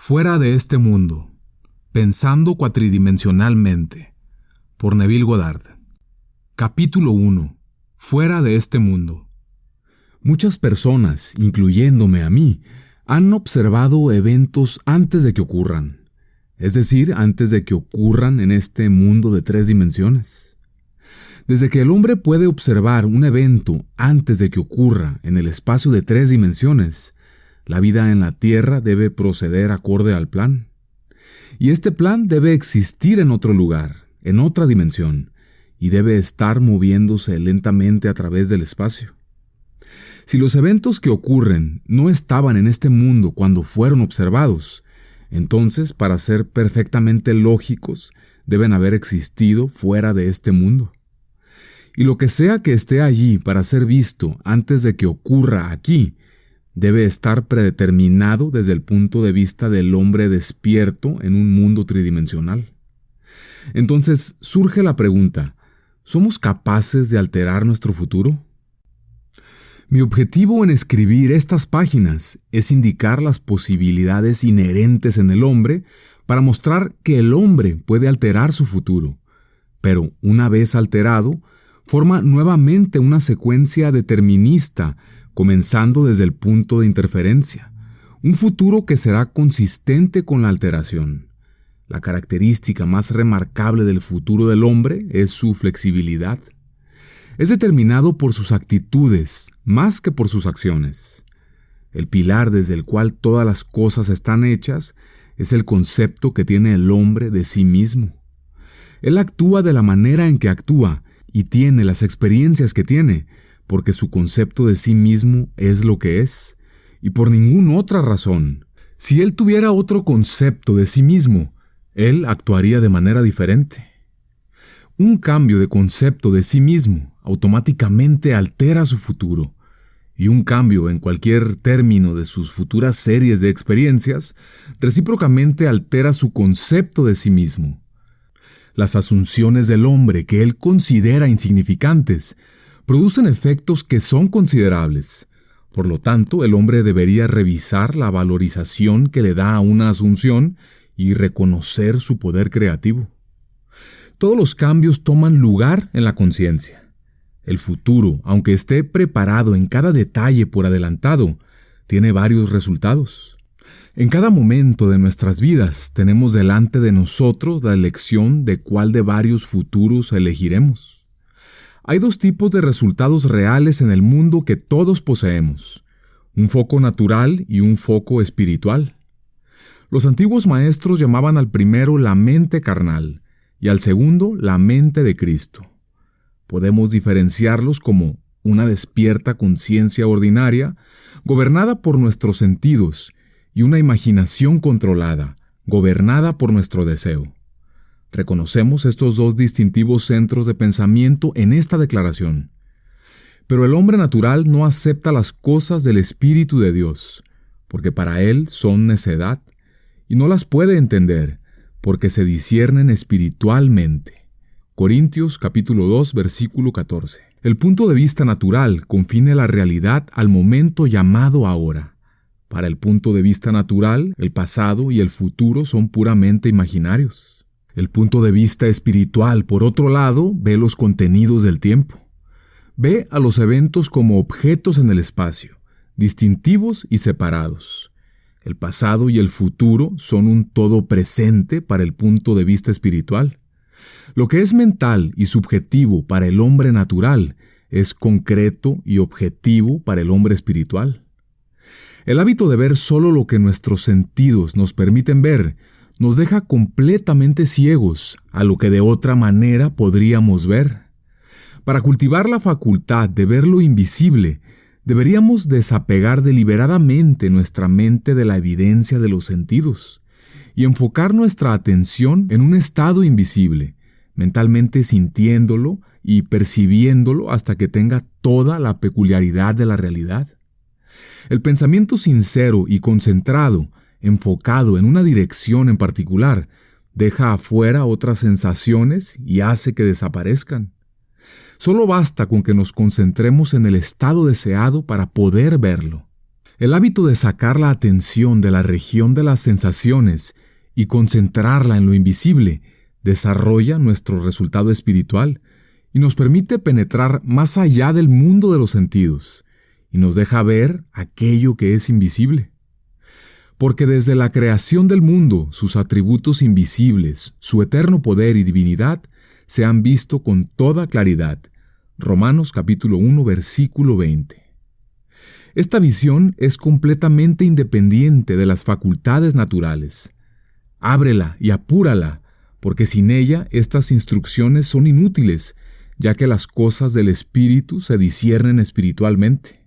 Fuera de este mundo, pensando cuatridimensionalmente, por Neville Goddard. Capítulo 1. Fuera de este mundo. Muchas personas, incluyéndome a mí, han observado eventos antes de que ocurran, es decir, antes de que ocurran en este mundo de 3 dimensiones. Desde que el hombre puede observar un evento antes de que ocurra en el espacio de 3 dimensiones, la vida en la Tierra debe proceder acorde al plan. Y este plan debe existir en otro lugar, en otra dimensión, y debe estar moviéndose lentamente a través del espacio. Si los eventos que ocurren no estaban en este mundo cuando fueron observados, entonces, para ser perfectamente lógicos, deben haber existido fuera de este mundo. Y lo que sea que esté allí para ser visto antes de que ocurra aquí, debe estar predeterminado desde el punto de vista del hombre despierto en un mundo tridimensional. Entonces surge la pregunta, ¿somos capaces de alterar nuestro futuro? Mi objetivo en escribir estas páginas es indicar las posibilidades inherentes en el hombre para mostrar que el hombre puede alterar su futuro, pero una vez alterado, forma nuevamente una secuencia determinista comenzando desde el punto de interferencia, un futuro que será consistente con la alteración. La característica más remarcable del futuro del hombre es su flexibilidad. Es determinado por sus actitudes más que por sus acciones. El pilar desde el cual todas las cosas están hechas es el concepto que tiene el hombre de sí mismo. Él actúa de la manera en que actúa y tiene las experiencias que tiene, porque su concepto de sí mismo es lo que es, y por ninguna otra razón. Si él tuviera otro concepto de sí mismo, él actuaría de manera diferente. Un cambio de concepto de sí mismo automáticamente altera su futuro, y un cambio en cualquier término de sus futuras series de experiencias recíprocamente altera su concepto de sí mismo. Las asunciones del hombre que él considera insignificantes producen efectos que son considerables. Por lo tanto, el hombre debería revisar la valorización que le da a una asunción y reconocer su poder creativo. Todos los cambios toman lugar en la conciencia. El futuro, aunque esté preparado en cada detalle por adelantado, tiene varios resultados. En cada momento de nuestras vidas tenemos delante de nosotros la elección de cuál de varios futuros elegiremos. Hay 2 tipos de resultados reales en el mundo que todos poseemos, un foco natural y un foco espiritual. Los antiguos maestros llamaban al primero la mente carnal y al segundo la mente de Cristo. Podemos diferenciarlos como una despierta conciencia ordinaria, gobernada por nuestros sentidos, y una imaginación controlada, gobernada por nuestro deseo. Reconocemos estos 2 distintivos centros de pensamiento en esta declaración. Pero el hombre natural no acepta las cosas del Espíritu de Dios, porque para él son necedad, y no las puede entender, porque se disciernen espiritualmente. Corintios capítulo 2, versículo 14. El punto de vista natural confine la realidad al momento llamado ahora. Para el punto de vista natural, el pasado y el futuro son puramente imaginarios. El punto de vista espiritual, por otro lado, ve los contenidos del tiempo. Ve a los eventos como objetos en el espacio, distintivos y separados. El pasado y el futuro son un todo presente para el punto de vista espiritual. Lo que es mental y subjetivo para el hombre natural es concreto y objetivo para el hombre espiritual. El hábito de ver solo lo que nuestros sentidos nos permiten ver nos deja completamente ciegos a lo que de otra manera podríamos ver. Para cultivar la facultad de ver lo invisible, deberíamos desapegar deliberadamente nuestra mente de la evidencia de los sentidos y enfocar nuestra atención en un estado invisible, mentalmente sintiéndolo y percibiéndolo hasta que tenga toda la peculiaridad de la realidad. El pensamiento sincero y concentrado, enfocado en una dirección en particular, deja afuera otras sensaciones y hace que desaparezcan. Solo basta con que nos concentremos en el estado deseado para poder verlo. El hábito de sacar la atención de la región de las sensaciones y concentrarla en lo invisible desarrolla nuestro resultado espiritual y nos permite penetrar más allá del mundo de los sentidos y nos deja ver aquello que es invisible. Porque desde la creación del mundo, sus atributos invisibles, su eterno poder y divinidad se han visto con toda claridad. Romanos capítulo 1, versículo 20. Esta visión es completamente independiente de las facultades naturales. Ábrela y apúrala, porque sin ella estas instrucciones son inútiles, ya que las cosas del espíritu se disciernen espiritualmente.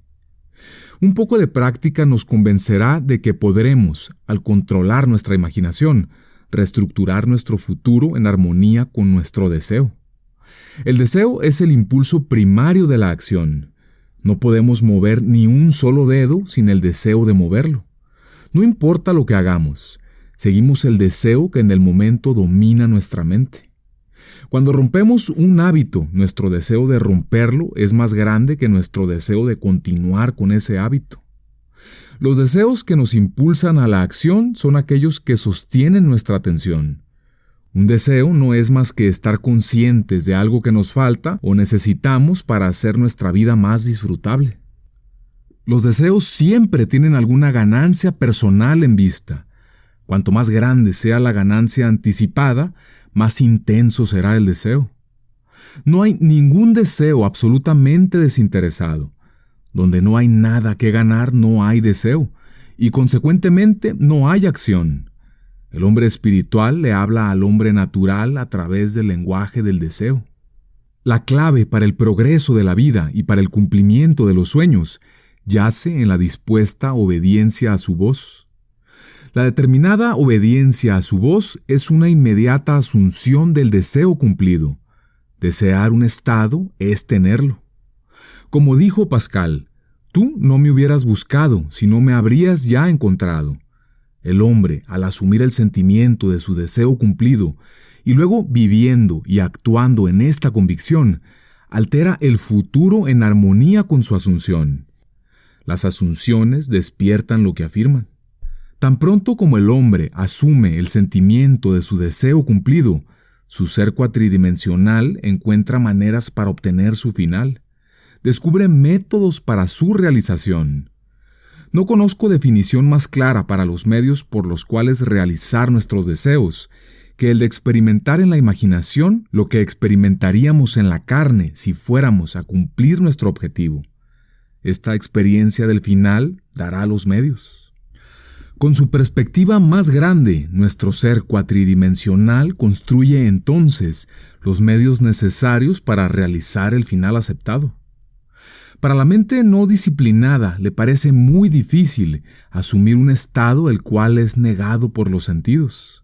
Un poco de práctica nos convencerá de que podremos, al controlar nuestra imaginación, reestructurar nuestro futuro en armonía con nuestro deseo. El deseo es el impulso primario de la acción. No podemos mover ni un solo dedo sin el deseo de moverlo. No importa lo que hagamos, seguimos el deseo que en el momento domina nuestra mente. Cuando rompemos un hábito, nuestro deseo de romperlo es más grande que nuestro deseo de continuar con ese hábito. Los deseos que nos impulsan a la acción son aquellos que sostienen nuestra atención. Un deseo no es más que estar conscientes de algo que nos falta o necesitamos para hacer nuestra vida más disfrutable. Los deseos siempre tienen alguna ganancia personal en vista. Cuanto más grande sea la ganancia anticipada, más intenso será el deseo. No hay ningún deseo absolutamente desinteresado. Donde no hay nada que ganar, no hay deseo, y consecuentemente no hay acción. El hombre espiritual le habla al hombre natural a través del lenguaje del deseo. La clave para el progreso de la vida y para el cumplimiento de los sueños yace en la dispuesta obediencia a su voz. La determinada obediencia a su voz es una inmediata asunción del deseo cumplido. Desear un estado es tenerlo. Como dijo Pascal, tú no me hubieras buscado si no me habrías ya encontrado. El hombre, al asumir el sentimiento de su deseo cumplido y luego viviendo y actuando en esta convicción, altera el futuro en armonía con su asunción. Las asunciones despiertan lo que afirman. Tan pronto como el hombre asume el sentimiento de su deseo cumplido, su ser cuatridimensional encuentra maneras para obtener su final. Descubre métodos para su realización. No conozco definición más clara para los medios por los cuales realizar nuestros deseos que el de experimentar en la imaginación lo que experimentaríamos en la carne si fuéramos a cumplir nuestro objetivo. Esta experiencia del final dará los medios. Con su perspectiva más grande, nuestro ser cuatridimensional construye entonces los medios necesarios para realizar el final aceptado. Para la mente no disciplinada le parece muy difícil asumir un estado el cual es negado por los sentidos.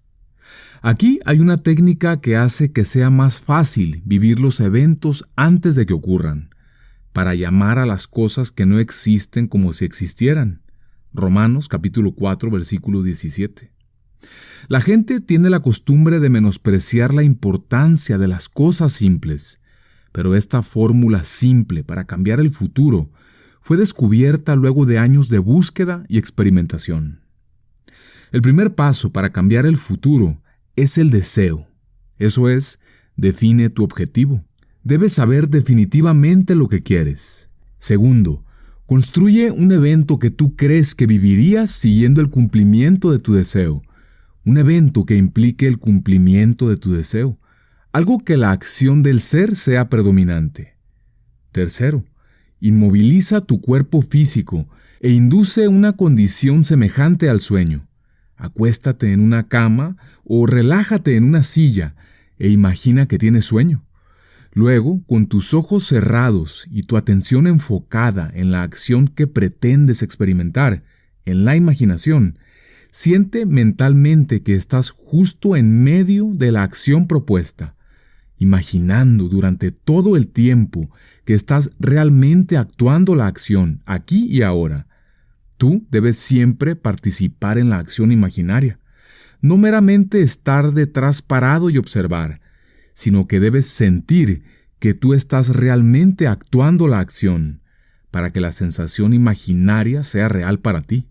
Aquí hay una técnica que hace que sea más fácil vivir los eventos antes de que ocurran, para llamar a las cosas que no existen como si existieran. Romanos capítulo 4, versículo 17. La gente tiene la costumbre de menospreciar la importancia de las cosas simples, pero esta fórmula simple para cambiar el futuro fue descubierta luego de años de búsqueda y experimentación. El primer paso para cambiar el futuro es el deseo. Eso es, define tu objetivo. Debes saber definitivamente lo que quieres. Segundo, construye un evento que tú crees que vivirías siguiendo el cumplimiento de tu deseo. Un evento que implique el cumplimiento de tu deseo. Algo que la acción del ser sea predominante. Tercero, inmoviliza tu cuerpo físico e induce una condición semejante al sueño. Acuéstate en una cama o relájate en una silla e imagina que tienes sueño. Luego, con tus ojos cerrados y tu atención enfocada en la acción que pretendes experimentar, en la imaginación, siente mentalmente que estás justo en medio de la acción propuesta, imaginando durante todo el tiempo que estás realmente actuando la acción aquí y ahora. Tú debes siempre participar en la acción imaginaria, no meramente estar detrás parado y observar, sino que debes sentir que tú estás realmente actuando la acción, para que la sensación imaginaria sea real para ti.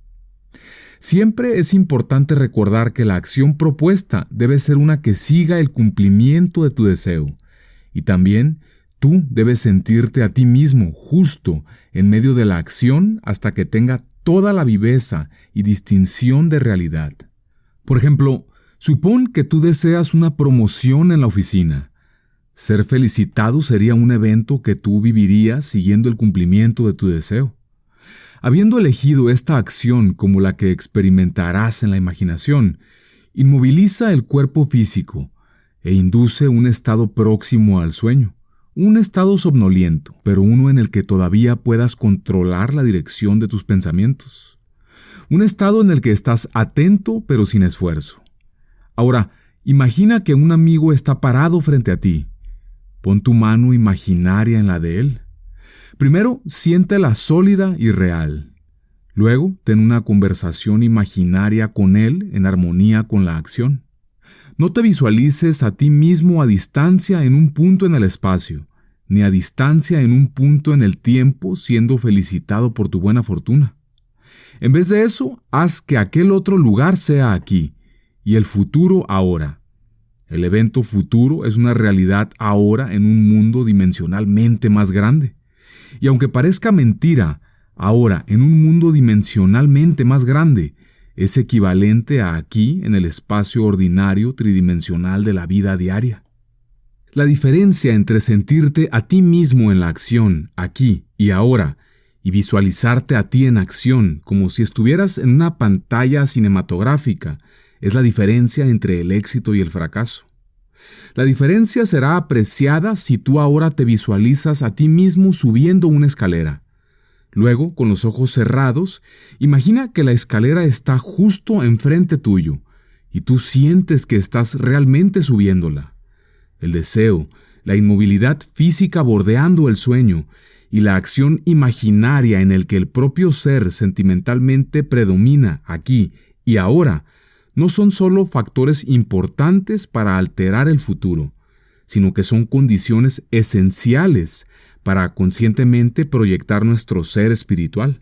Siempre es importante recordar que la acción propuesta debe ser una que siga el cumplimiento de tu deseo, y también tú debes sentirte a ti mismo justo en medio de la acción hasta que tenga toda la viveza y distinción de realidad. Por ejemplo, supón que tú deseas una promoción en la oficina. Ser felicitado sería un evento que tú vivirías siguiendo el cumplimiento de tu deseo. Habiendo elegido esta acción como la que experimentarás en la imaginación, inmoviliza el cuerpo físico e induce un estado próximo al sueño, un estado somnoliento, pero uno en el que todavía puedas controlar la dirección de tus pensamientos. Un estado en el que estás atento pero sin esfuerzo. Ahora, imagina que un amigo está parado frente a ti. Pon tu mano imaginaria en la de él. Primero, siéntela sólida y real. Luego, ten una conversación imaginaria con él en armonía con la acción. No te visualices a ti mismo a distancia en un punto en el espacio, ni a distancia en un punto en el tiempo siendo felicitado por tu buena fortuna. En vez de eso, haz que aquel otro lugar sea aquí, y el futuro ahora. El evento futuro es una realidad ahora en un mundo dimensionalmente más grande. Y aunque parezca mentira, ahora en un mundo dimensionalmente más grande, es equivalente a aquí en el espacio ordinario tridimensional de la vida diaria. La diferencia entre sentirte a ti mismo en la acción, aquí y ahora, y visualizarte a ti en acción como si estuvieras en una pantalla cinematográfica, es la diferencia entre el éxito y el fracaso. La diferencia será apreciada si tú ahora te visualizas a ti mismo subiendo una escalera. Luego, con los ojos cerrados, imagina que la escalera está justo enfrente tuyo y tú sientes que estás realmente subiéndola. El deseo, la inmovilidad física bordeando el sueño y la acción imaginaria en el que el propio ser sentimentalmente predomina aquí y ahora no son solo factores importantes para alterar el futuro, sino que son condiciones esenciales para conscientemente proyectar nuestro ser espiritual.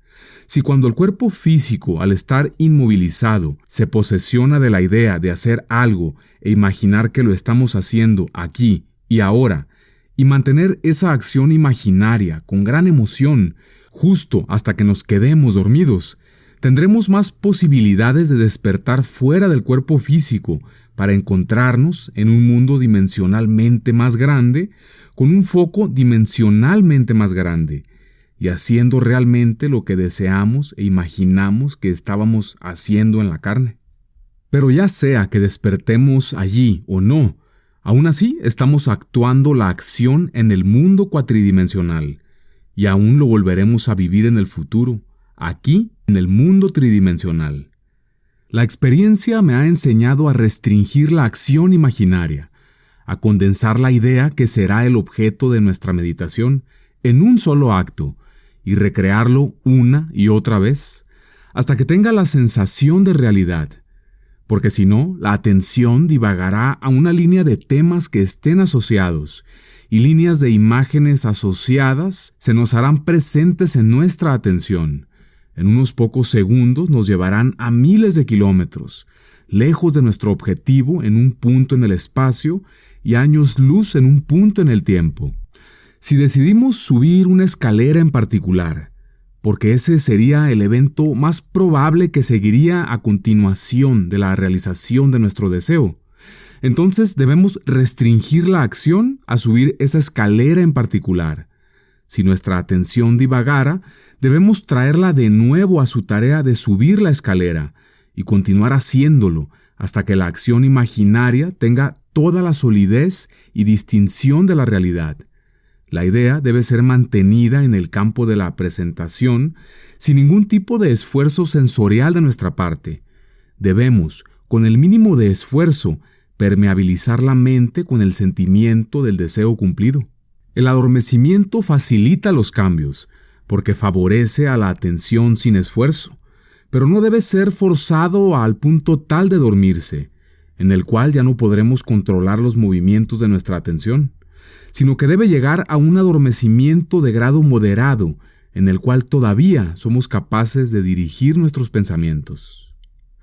Si cuando el cuerpo físico, al estar inmovilizado, se posesiona de la idea de hacer algo e imaginar que lo estamos haciendo aquí y ahora, y mantener esa acción imaginaria con gran emoción, justo hasta que nos quedemos dormidos, tendremos más posibilidades de despertar fuera del cuerpo físico para encontrarnos en un mundo dimensionalmente más grande, con un foco dimensionalmente más grande, y haciendo realmente lo que deseamos e imaginamos que estábamos haciendo en la carne. Pero ya sea que despertemos allí o no, aún así estamos actuando la acción en el mundo cuatridimensional, y aún lo volveremos a vivir en el futuro, aquí en el mundo tridimensional. La experiencia me ha enseñado a restringir la acción imaginaria, a condensar la idea que será el objeto de nuestra meditación en un solo acto y recrearlo una y otra vez, hasta que tenga la sensación de realidad, porque si no, la atención divagará a una línea de temas que estén asociados, y líneas de imágenes asociadas se nos harán presentes en nuestra atención. En unos pocos segundos nos llevarán a miles de kilómetros, lejos de nuestro objetivo en un punto en el espacio y años luz en un punto en el tiempo. Si decidimos subir una escalera en particular, porque ese sería el evento más probable que seguiría a continuación de la realización de nuestro deseo, entonces debemos restringir la acción a subir esa escalera en particular. Si nuestra atención divagara, debemos traerla de nuevo a su tarea de subir la escalera y continuar haciéndolo hasta que la acción imaginaria tenga toda la solidez y distinción de la realidad. La idea debe ser mantenida en el campo de la presentación sin ningún tipo de esfuerzo sensorial de nuestra parte. Debemos, con el mínimo de esfuerzo, permeabilizar la mente con el sentimiento del deseo cumplido. El adormecimiento facilita los cambios, porque favorece a la atención sin esfuerzo, pero no debe ser forzado al punto tal de dormirse, en el cual ya no podremos controlar los movimientos de nuestra atención, sino que debe llegar a un adormecimiento de grado moderado, en el cual todavía somos capaces de dirigir nuestros pensamientos.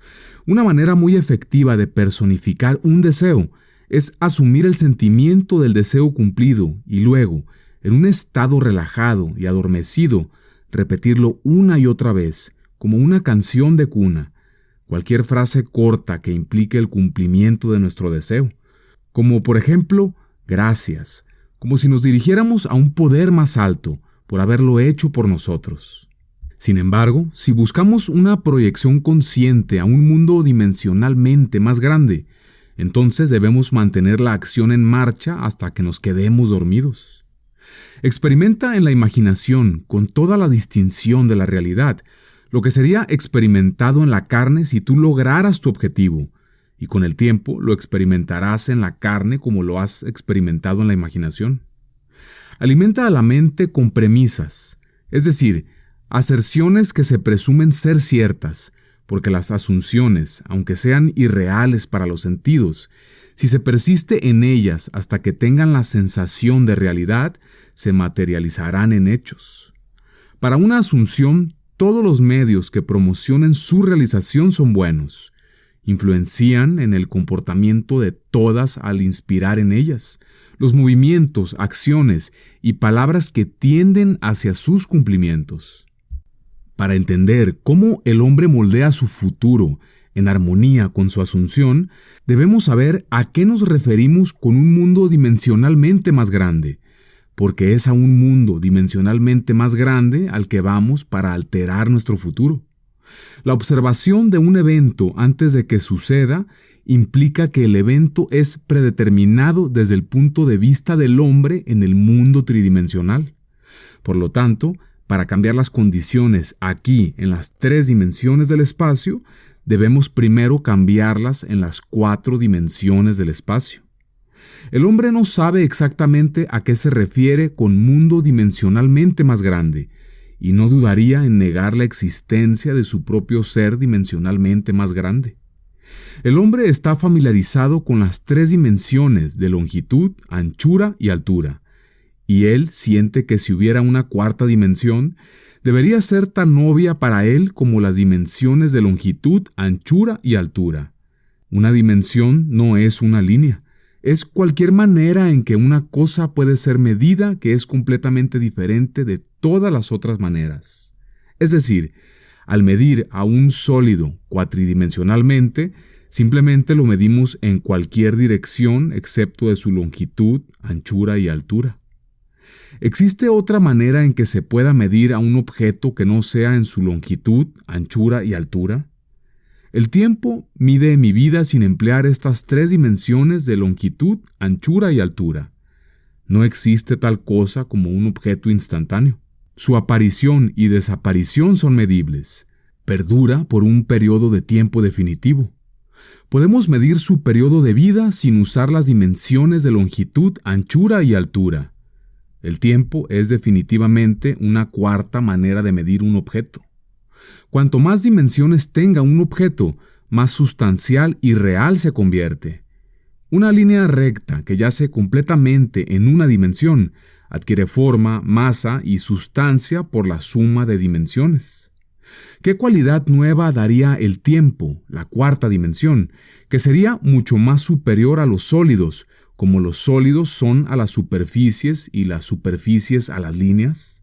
Una manera muy efectiva de personificar un deseo es asumir el sentimiento del deseo cumplido y luego, en un estado relajado y adormecido, repetirlo una y otra vez, como una canción de cuna, cualquier frase corta que implique el cumplimiento de nuestro deseo, como por ejemplo, gracias, como si nos dirigiéramos a un poder más alto por haberlo hecho por nosotros. Sin embargo, si buscamos una proyección consciente a un mundo dimensionalmente más grande, entonces debemos mantener la acción en marcha hasta que nos quedemos dormidos. Experimenta en la imaginación con toda la distinción de la realidad, lo que sería experimentado en la carne si tú lograras tu objetivo, y con el tiempo lo experimentarás en la carne como lo has experimentado en la imaginación. Alimenta a la mente con premisas, es decir, aserciones que se presumen ser ciertas, porque las asunciones, aunque sean irreales para los sentidos, si se persiste en ellas hasta que tengan la sensación de realidad, se materializarán en hechos. Para una asunción, todos los medios que promocionen su realización son buenos. Influencian en el comportamiento de todas al inspirar en ellas los movimientos, acciones y palabras que tienden hacia sus cumplimientos. Para entender cómo el hombre moldea su futuro en armonía con su asunción, debemos saber a qué nos referimos con un mundo dimensionalmente más grande, porque es a un mundo dimensionalmente más grande al que vamos para alterar nuestro futuro. La observación de un evento antes de que suceda implica que el evento es predeterminado desde el punto de vista del hombre en el mundo tridimensional. Por lo tanto, para cambiar las condiciones aquí en las 3 dimensiones del espacio, debemos primero cambiarlas en las 4 dimensiones del espacio. El hombre no sabe exactamente a qué se refiere con mundo dimensionalmente más grande, y no dudaría en negar la existencia de su propio ser dimensionalmente más grande. El hombre está familiarizado con las 3 dimensiones de longitud, anchura y altura, y él siente que si hubiera una 4ª dimensión, debería ser tan obvia para él como las dimensiones de longitud, anchura y altura. Una dimensión no es una línea, es cualquier manera en que una cosa puede ser medida que es completamente diferente de todas las otras maneras. Es decir, al medir a un sólido cuatridimensionalmente, simplemente lo medimos en cualquier dirección excepto de su longitud, anchura y altura. ¿Existe otra manera en que se pueda medir a un objeto que no sea en su longitud, anchura y altura? El tiempo mide mi vida sin emplear estas 3 dimensiones de longitud, anchura y altura. No existe tal cosa como un objeto instantáneo. Su aparición y desaparición son medibles. Perdura por un periodo de tiempo definitivo. Podemos medir su periodo de vida sin usar las dimensiones de longitud, anchura y altura. El tiempo es definitivamente una 4ª manera de medir un objeto. Cuanto más dimensiones tenga un objeto, más sustancial y real se convierte. Una línea recta que yace completamente en una dimensión adquiere forma, masa y sustancia por la suma de dimensiones. ¿Qué cualidad nueva daría el tiempo, la 4ª dimensión, que sería mucho más superior a los sólidos, como los sólidos son a las superficies y las superficies a las líneas?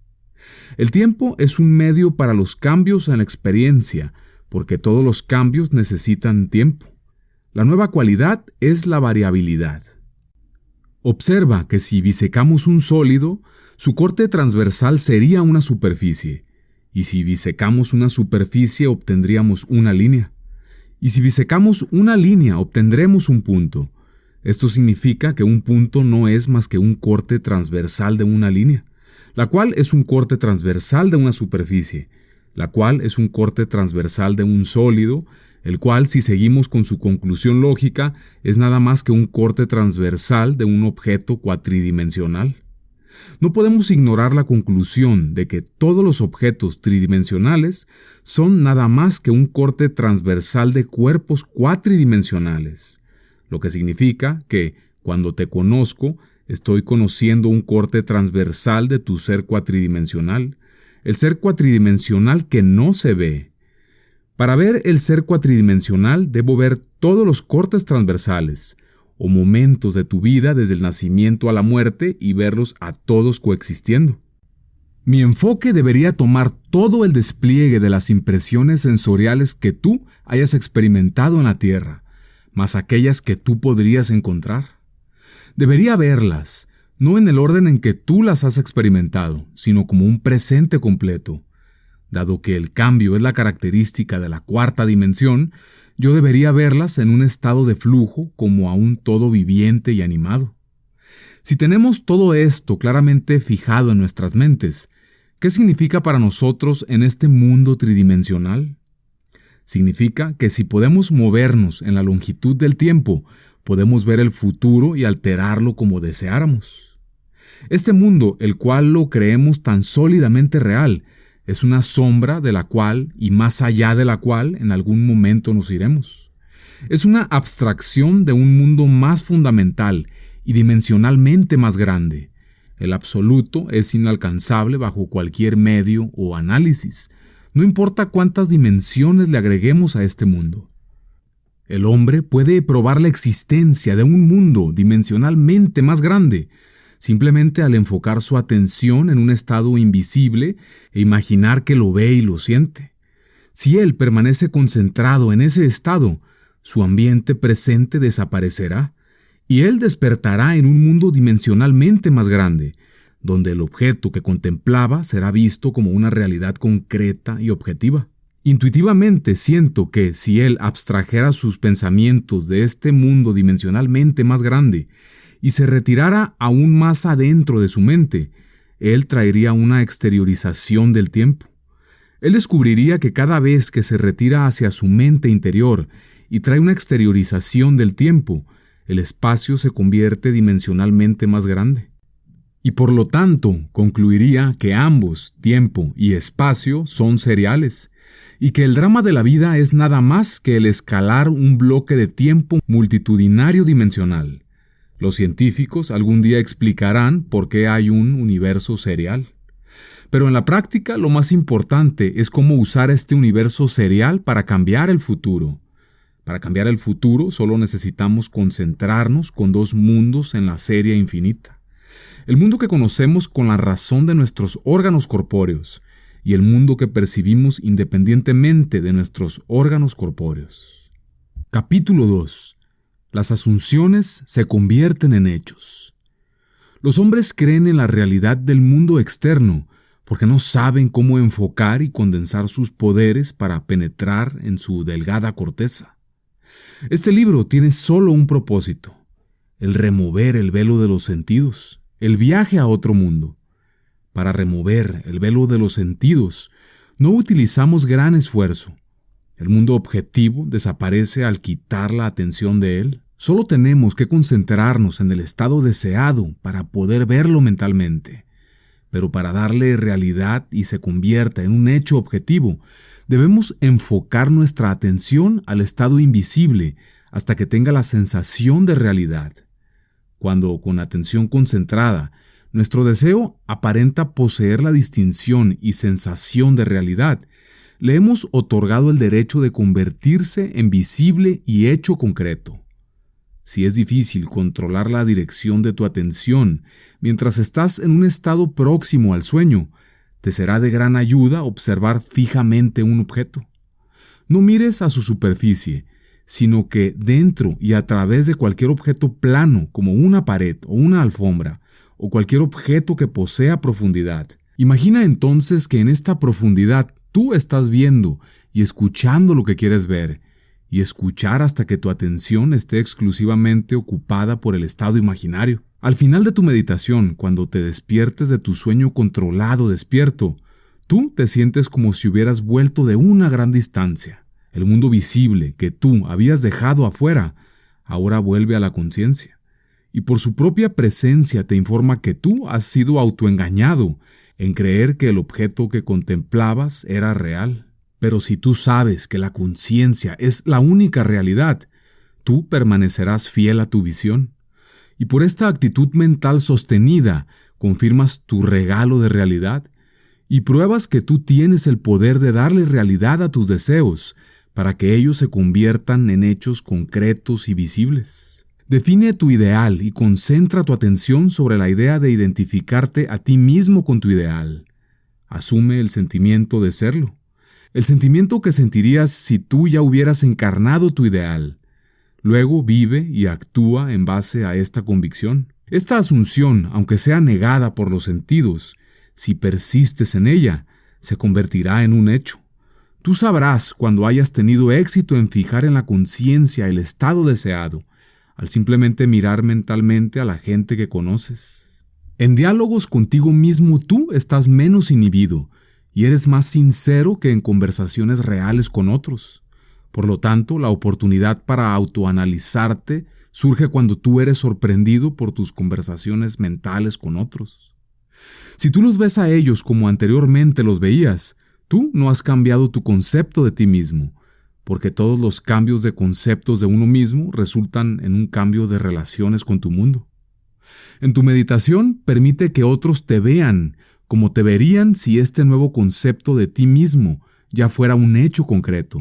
El tiempo es un medio para los cambios en la experiencia, porque todos los cambios necesitan tiempo. La nueva cualidad es la variabilidad. Observa que si bisecamos un sólido, su corte transversal sería una superficie, y si bisecamos una superficie obtendríamos una línea, y si bisecamos una línea obtendremos un punto. Esto significa que un punto no es más que un corte transversal de una línea, la cual es un corte transversal de una superficie, la cual es un corte transversal de un sólido, el cual, si seguimos con su conclusión lógica, es nada más que un corte transversal de un objeto cuatridimensional. No podemos ignorar la conclusión de que todos los objetos tridimensionales son nada más que un corte transversal de cuerpos cuatridimensionales, lo que significa que, cuando te conozco, estoy conociendo un corte transversal de tu ser cuatridimensional, el ser cuatridimensional que no se ve. Para ver el ser cuatridimensional debo ver todos los cortes transversales, o momentos de tu vida desde el nacimiento a la muerte y verlos a todos coexistiendo. Mi enfoque debería tomar todo el despliegue de las impresiones sensoriales que tú hayas experimentado en la Tierra, más aquellas que tú podrías encontrar. Debería verlas, no en el orden en que tú las has experimentado, sino como un presente completo. Dado que el cambio es la característica de la cuarta dimensión, yo debería verlas en un estado de flujo como a un todo viviente y animado. Si tenemos todo esto claramente fijado en nuestras mentes, ¿qué significa para nosotros en este mundo tridimensional? Significa que si podemos movernos en la longitud del tiempo, podemos ver el futuro y alterarlo como deseáramos. Este mundo, el cual lo creemos tan sólidamente real, es una sombra de la cual y más allá de la cual en algún momento nos iremos. Es una abstracción de un mundo más fundamental y dimensionalmente más grande. El absoluto es inalcanzable bajo cualquier medio o análisis, no importa cuántas dimensiones le agreguemos a este mundo. El hombre puede probar la existencia de un mundo dimensionalmente más grande, simplemente al enfocar su atención en un estado invisible e imaginar que lo ve y lo siente. Si él permanece concentrado en ese estado, su ambiente presente desaparecerá, y él despertará en un mundo dimensionalmente más grande, donde el objeto que contemplaba será visto como una realidad concreta y objetiva. Intuitivamente siento que si él abstrajera sus pensamientos de este mundo dimensionalmente más grande y se retirara aún más adentro de su mente, él traería una exteriorización del tiempo. Él descubriría que cada vez que se retira hacia su mente interior y trae una exteriorización del tiempo, el espacio se convierte dimensionalmente más grande. Y por lo tanto, concluiría que ambos, tiempo y espacio, son seriales, y que el drama de la vida es nada más que el escalar un bloque de tiempo multitudinario dimensional. Los científicos algún día explicarán por qué hay un universo serial. Pero en la práctica lo más importante es cómo usar este universo serial para cambiar el futuro. Para cambiar el futuro solo necesitamos concentrarnos con dos mundos en la serie infinita. El mundo que conocemos con la razón de nuestros órganos corpóreos y el mundo que percibimos independientemente de nuestros órganos corpóreos. Capítulo 2. Las asunciones se convierten en hechos. Los hombres creen en la realidad del mundo externo porque no saben cómo enfocar y condensar sus poderes para penetrar en su delgada corteza. Este libro tiene solo un propósito: el remover el velo de los sentidos, el viaje a otro mundo. Para remover el velo de los sentidos, no utilizamos gran esfuerzo. El mundo objetivo desaparece al quitar la atención de él. Solo tenemos que concentrarnos en el estado deseado para poder verlo mentalmente. Pero para darle realidad y se convierta en un hecho objetivo, debemos enfocar nuestra atención al estado invisible hasta que tenga la sensación de realidad. Cuando, con atención concentrada, nuestro deseo aparenta poseer la distinción y sensación de realidad, le hemos otorgado el derecho de convertirse en visible y hecho concreto. Si es difícil controlar la dirección de tu atención mientras estás en un estado próximo al sueño, te será de gran ayuda observar fijamente un objeto. No mires a su superficie, sino que dentro y a través de cualquier objeto plano como una pared o una alfombra, o cualquier objeto que posea profundidad. Imagina entonces que en esta profundidad tú estás viendo y escuchando lo que quieres ver, y escuchar hasta que tu atención esté exclusivamente ocupada por el estado imaginario. Al final de tu meditación, cuando te despiertes de tu sueño controlado despierto, tú te sientes como si hubieras vuelto de una gran distancia. El mundo visible que tú habías dejado afuera, ahora vuelve a la conciencia. Y por su propia presencia te informa que tú has sido autoengañado en creer que el objeto que contemplabas era real. Pero si tú sabes que la conciencia es la única realidad, tú permanecerás fiel a tu visión. Y por esta actitud mental sostenida, confirmas tu regalo de realidad y pruebas que tú tienes el poder de darle realidad a tus deseos para que ellos se conviertan en hechos concretos y visibles. Define tu ideal y concentra tu atención sobre la idea de identificarte a ti mismo con tu ideal. Asume el sentimiento de serlo, el sentimiento que sentirías si tú ya hubieras encarnado tu ideal. Luego vive y actúa en base a esta convicción. Esta asunción, aunque sea negada por los sentidos, si persistes en ella, se convertirá en un hecho. Tú sabrás cuando hayas tenido éxito en fijar en la conciencia el estado deseado, al simplemente mirar mentalmente a la gente que conoces. En diálogos contigo mismo tú estás menos inhibido y eres más sincero que en conversaciones reales con otros. Por lo tanto, la oportunidad para autoanalizarte surge cuando tú eres sorprendido por tus conversaciones mentales con otros. Si tú los ves a ellos como anteriormente los veías, tú no has cambiado tu concepto de ti mismo, porque todos los cambios de conceptos de uno mismo resultan en un cambio de relaciones con tu mundo. En tu meditación, permite que otros te vean como te verían si este nuevo concepto de ti mismo ya fuera un hecho concreto.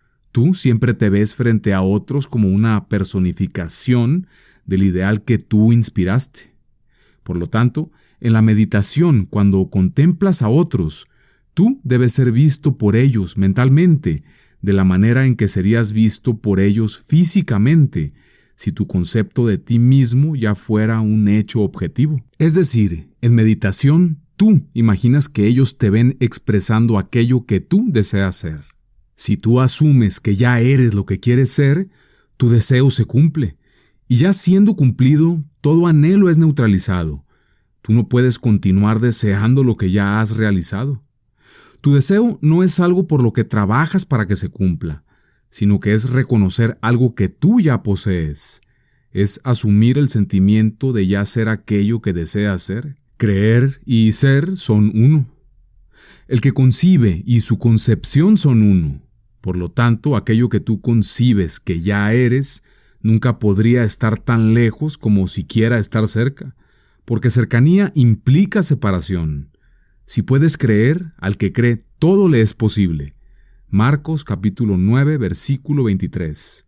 Tú siempre te ves frente a otros como una personificación del ideal que tú inspiraste. Por lo tanto, en la meditación, cuando contemplas a otros, tú debes ser visto por ellos mentalmente, de la manera en que serías visto por ellos físicamente, si tu concepto de ti mismo ya fuera un hecho objetivo. Es decir, en meditación, tú imaginas que ellos te ven expresando aquello que tú deseas ser. Si tú asumes que ya eres lo que quieres ser, tu deseo se cumple, y ya siendo cumplido, todo anhelo es neutralizado. Tú no puedes continuar deseando lo que ya has realizado. Tu deseo no es algo por lo que trabajas para que se cumpla, sino que es reconocer algo que tú ya posees. Es asumir el sentimiento de ya ser aquello que deseas ser. Creer y ser son uno. El que concibe y su concepción son uno. Por lo tanto, aquello que tú concibes que ya eres, nunca podría estar tan lejos como siquiera estar cerca, porque cercanía implica separación. Si puedes creer, al que cree todo le es posible. Marcos capítulo 9, versículo 23.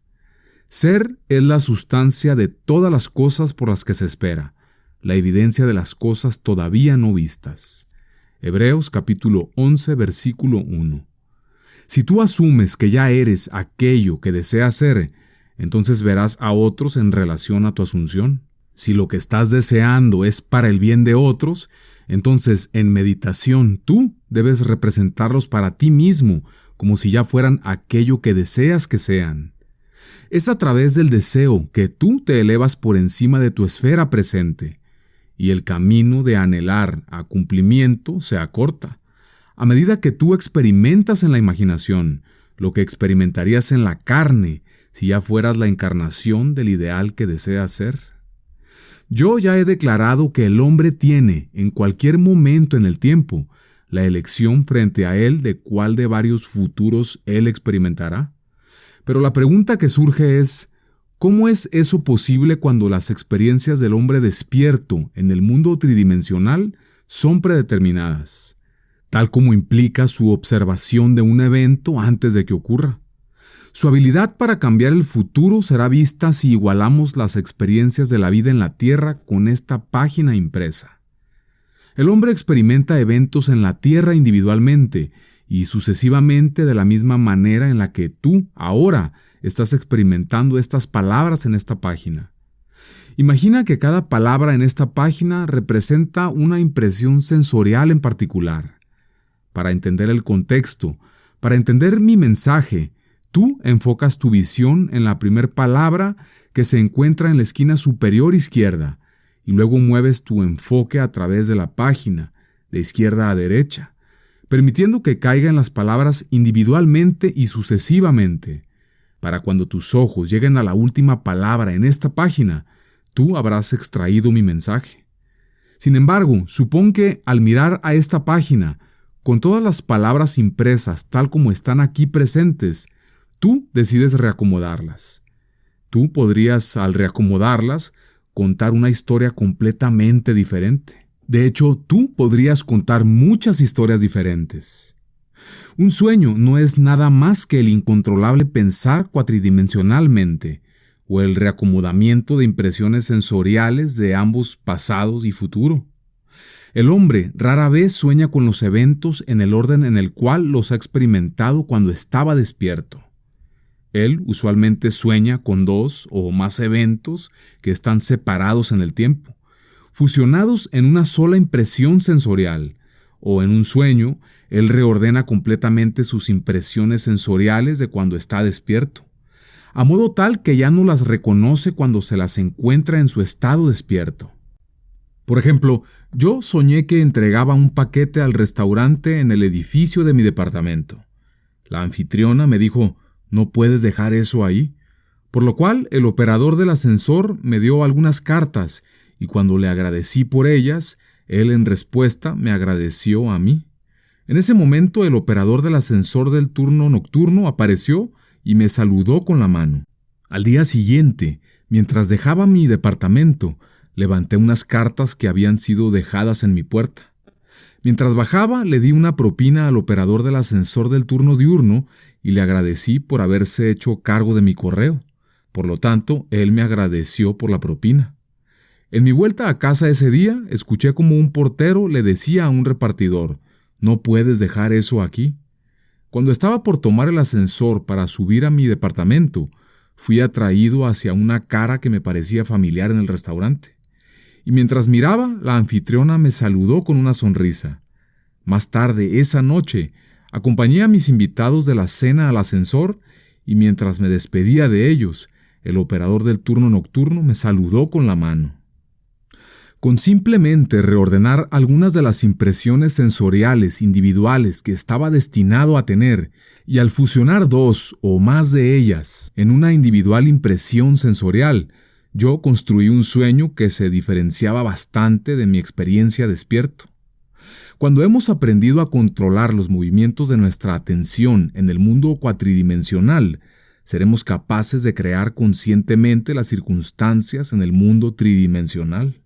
Ser es la sustancia de todas las cosas por las que se espera, la evidencia de las cosas todavía no vistas. Hebreos capítulo 11, versículo 1. Si tú asumes que ya eres aquello que deseas ser, entonces verás a otros en relación a tu asunción. Si lo que estás deseando es para el bien de otros, entonces en meditación tú debes representarlos para ti mismo como si ya fueran aquello que deseas que sean. Es a través del deseo que tú te elevas por encima de tu esfera presente, y el camino de anhelar a cumplimiento se acorta. A medida que tú experimentas en la imaginación lo que experimentarías en la carne si ya fueras la encarnación del ideal que deseas ser. Yo ya he declarado que el hombre tiene, en cualquier momento en el tiempo, la elección frente a él de cuál de varios futuros él experimentará. Pero la pregunta que surge es, ¿cómo es eso posible cuando las experiencias del hombre despierto en el mundo tridimensional son predeterminadas, tal como implica su observación de un evento antes de que ocurra? Su habilidad para cambiar el futuro será vista si igualamos las experiencias de la vida en la Tierra con esta página impresa. El hombre experimenta eventos en la Tierra individualmente y sucesivamente de la misma manera en la que tú, ahora, estás experimentando estas palabras en esta página. Imagina que cada palabra en esta página representa una impresión sensorial en particular. Para entender el contexto, para entender mi mensaje, tú enfocas tu visión en la primer palabra que se encuentra en la esquina superior izquierda y luego mueves tu enfoque a través de la página, de izquierda a derecha, permitiendo que caigan las palabras individualmente y sucesivamente. Para cuando tus ojos lleguen a la última palabra en esta página, tú habrás extraído mi mensaje. Sin embargo, supón que al mirar a esta página, con todas las palabras impresas tal como están aquí presentes, tú decides reacomodarlas. Tú podrías, al reacomodarlas, contar una historia completamente diferente. De hecho, tú podrías contar muchas historias diferentes. Un sueño no es nada más que el incontrolable pensar cuatridimensionalmente, o el reacomodamiento de impresiones sensoriales de ambos pasados y futuro. El hombre rara vez sueña con los eventos en el orden en el cual los ha experimentado cuando estaba despierto. Él usualmente sueña con 2 o más eventos que están separados en el tiempo, fusionados en una sola impresión sensorial, o en un sueño, él reordena completamente sus impresiones sensoriales de cuando está despierto, a modo tal que ya no las reconoce cuando se las encuentra en su estado despierto. Por ejemplo, yo soñé que entregaba un paquete al restaurante en el edificio de mi departamento. La anfitriona me dijo: «No puedes dejar eso ahí», por lo cual el operador del ascensor me dio algunas cartas y cuando le agradecí por ellas, él en respuesta me agradeció a mí. En ese momento el operador del ascensor del turno nocturno apareció y me saludó con la mano. Al día siguiente, mientras dejaba mi departamento, levanté unas cartas que habían sido dejadas en mi puerta. Mientras bajaba, le di una propina al operador del ascensor del turno diurno y le agradecí por haberse hecho cargo de mi correo. Por lo tanto, él me agradeció por la propina. En mi vuelta a casa ese día, escuché como un portero le decía a un repartidor: «No puedes dejar eso aquí». Cuando estaba por tomar el ascensor para subir a mi departamento, fui atraído hacia una cara que me parecía familiar en el restaurante. Y mientras miraba, la anfitriona me saludó con una sonrisa. Más tarde, esa noche, acompañé a mis invitados de la cena al ascensor y mientras me despedía de ellos, el operador del turno nocturno me saludó con la mano. Con simplemente reordenar algunas de las impresiones sensoriales individuales que estaba destinado a tener y al fusionar 2 o más de ellas en una individual impresión sensorial, yo construí un sueño que se diferenciaba bastante de mi experiencia despierto. Cuando hemos aprendido a controlar los movimientos de nuestra atención en el mundo cuatridimensional, seremos capaces de crear conscientemente las circunstancias en el mundo tridimensional.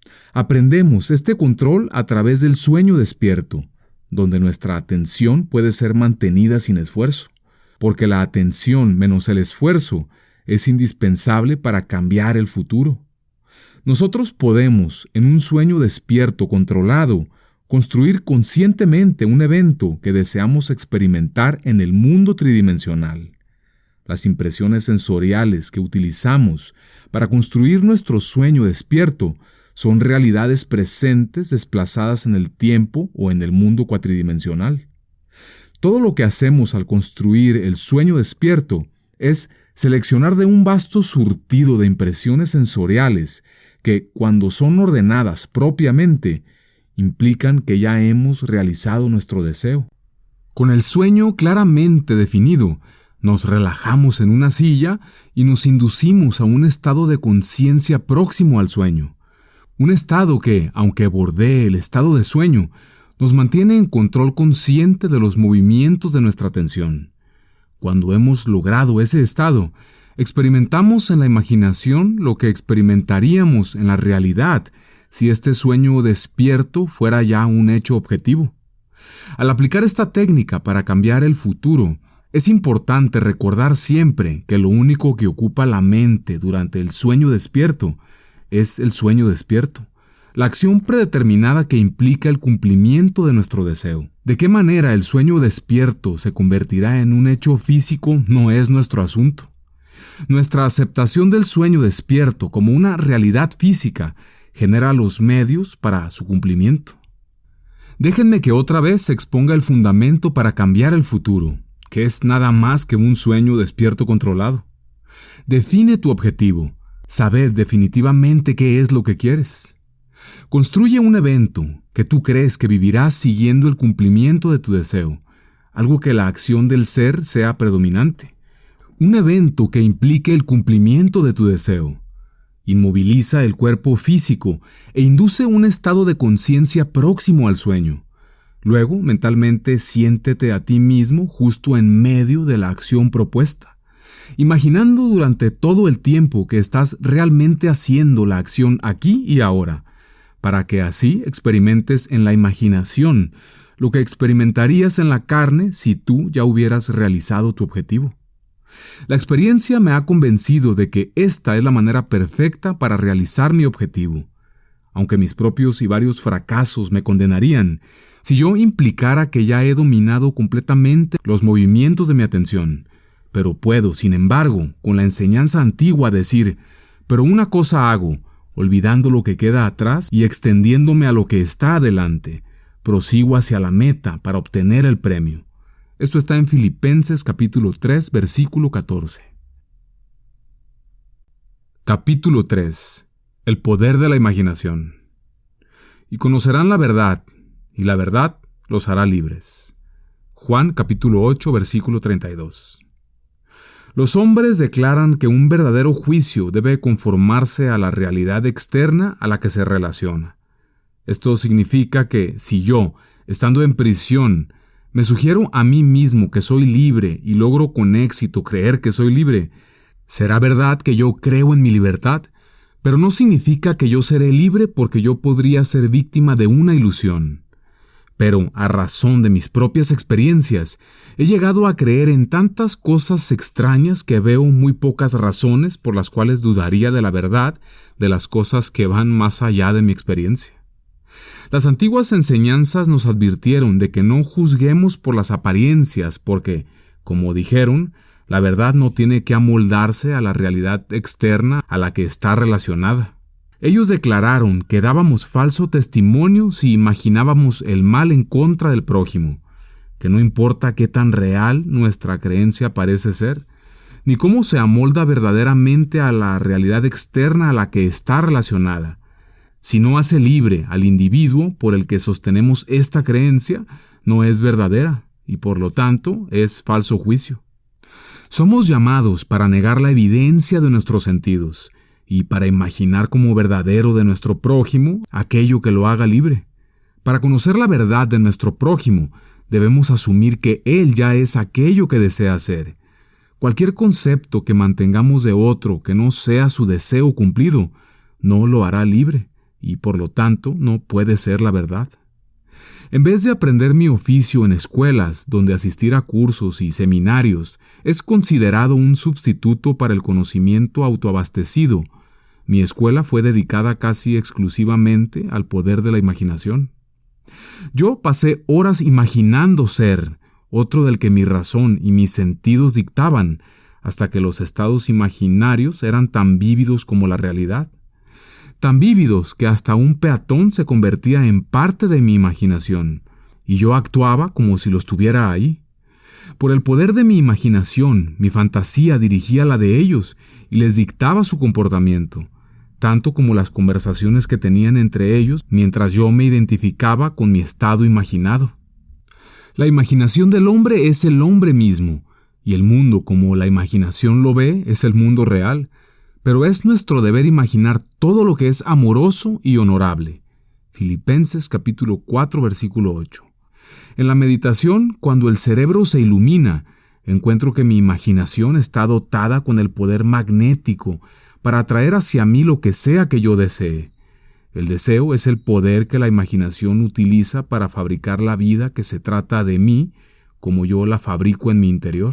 Aprendemos este control a través del sueño despierto, donde nuestra atención puede ser mantenida sin esfuerzo, porque la atención menos el esfuerzo es indispensable para cambiar el futuro. Nosotros podemos, en un sueño despierto controlado, construir conscientemente un evento que deseamos experimentar en el mundo tridimensional. Las impresiones sensoriales que utilizamos para construir nuestro sueño despierto son realidades presentes desplazadas en el tiempo o en el mundo cuatridimensional. Todo lo que hacemos al construir el sueño despierto es seleccionar de un vasto surtido de impresiones sensoriales que, cuando son ordenadas propiamente, implican que ya hemos realizado nuestro deseo. Con el sueño claramente definido, nos relajamos en una silla y nos inducimos a un estado de conciencia próximo al sueño. Un estado que, aunque bordee el estado de sueño, nos mantiene en control consciente de los movimientos de nuestra atención. Cuando hemos logrado ese estado, experimentamos en la imaginación lo que experimentaríamos en la realidad si este sueño despierto fuera ya un hecho objetivo. Al aplicar esta técnica para cambiar el futuro, es importante recordar siempre que lo único que ocupa la mente durante el sueño despierto es el sueño despierto, la acción predeterminada que implica el cumplimiento de nuestro deseo. ¿De qué manera el sueño despierto se convertirá en un hecho físico no es nuestro asunto? Nuestra aceptación del sueño despierto como una realidad física genera los medios para su cumplimiento. Déjenme que otra vez exponga el fundamento para cambiar el futuro, que es nada más que un sueño despierto controlado. Define tu objetivo. Sabed definitivamente qué es lo que quieres. Construye un evento que tú crees que vivirás siguiendo el cumplimiento de tu deseo, algo que la acción del ser sea predominante. Un evento que implique el cumplimiento de tu deseo. Inmoviliza el cuerpo físico e induce un estado de conciencia próximo al sueño. Luego, mentalmente, siéntete a ti mismo justo en medio de la acción propuesta, imaginando durante todo el tiempo que estás realmente haciendo la acción aquí y ahora, para que así experimentes en la imaginación lo que experimentarías en la carne si tú ya hubieras realizado tu objetivo. La experiencia me ha convencido de que esta es la manera perfecta para realizar mi objetivo, aunque mis propios y varios fracasos me condenarían si yo implicara que ya he dominado completamente los movimientos de mi atención. Pero puedo, sin embargo, con la enseñanza antigua decir, pero una cosa hago, olvidando lo que queda atrás y extendiéndome a lo que está adelante, prosigo hacia la meta para obtener el premio. Esto está en Filipenses capítulo 3, versículo 14. Capítulo 3. El poder de la imaginación. Y conocerán la verdad, y la verdad los hará libres. Juan capítulo 8, versículo 32. Los hombres declaran que un verdadero juicio debe conformarse a la realidad externa a la que se relaciona. Esto significa que si yo, estando en prisión, me sugiero a mí mismo que soy libre y logro con éxito creer que soy libre, será verdad que yo creo en mi libertad, pero no significa que yo seré libre porque yo podría ser víctima de una ilusión. Pero, a razón de mis propias experiencias, he llegado a creer en tantas cosas extrañas que veo muy pocas razones por las cuales dudaría de la verdad de las cosas que van más allá de mi experiencia. Las antiguas enseñanzas nos advirtieron de que no juzguemos por las apariencias porque, como dijeron, la verdad no tiene que amoldarse a la realidad externa a la que está relacionada. Ellos declararon que dábamos falso testimonio si imaginábamos el mal en contra del prójimo, que no importa qué tan real nuestra creencia parece ser, ni cómo se amolda verdaderamente a la realidad externa a la que está relacionada. Si no hace libre al individuo por el que sostenemos esta creencia, no es verdadera y por lo tanto es falso juicio. Somos llamados para negar la evidencia de nuestros sentidos y para imaginar como verdadero de nuestro prójimo aquello que lo haga libre. Para conocer la verdad de nuestro prójimo, debemos asumir que él ya es aquello que desea ser. Cualquier concepto que mantengamos de otro que no sea su deseo cumplido, no lo hará libre y por lo tanto no puede ser la verdad. En vez de aprender mi oficio en escuelas, donde asistir a cursos y seminarios es considerado un sustituto para el conocimiento autoabastecido, mi escuela fue dedicada casi exclusivamente al poder de la imaginación. Yo pasé horas imaginando ser otro del que mi razón y mis sentidos dictaban, hasta que los estados imaginarios eran tan vívidos como la realidad. Tan vívidos que hasta un peatón se convertía en parte de mi imaginación, y yo actuaba como si lo estuviera ahí. Por el poder de mi imaginación, mi fantasía dirigía la de ellos y les dictaba su comportamiento, tanto como las conversaciones que tenían entre ellos mientras yo me identificaba con mi estado imaginado. La imaginación del hombre es el hombre mismo, y el mundo como la imaginación lo ve es el mundo real, pero es nuestro deber imaginar todo lo que es amoroso y honorable. Filipenses capítulo 4, versículo 8. En la meditación, cuando el cerebro se ilumina, encuentro que mi imaginación está dotada con el poder magnético para atraer hacia mí lo que sea que yo desee. El deseo es el poder que la imaginación utiliza para fabricar la vida que se trata de mí, como yo la fabrico en mi interior.